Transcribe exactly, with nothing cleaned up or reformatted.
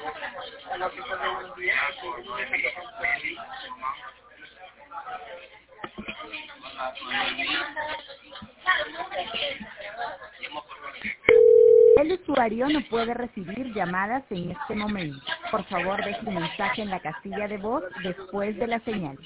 El usuario no puede recibir llamadas en este momento. Por favor, deje un mensaje en la casilla de voz después de la señal.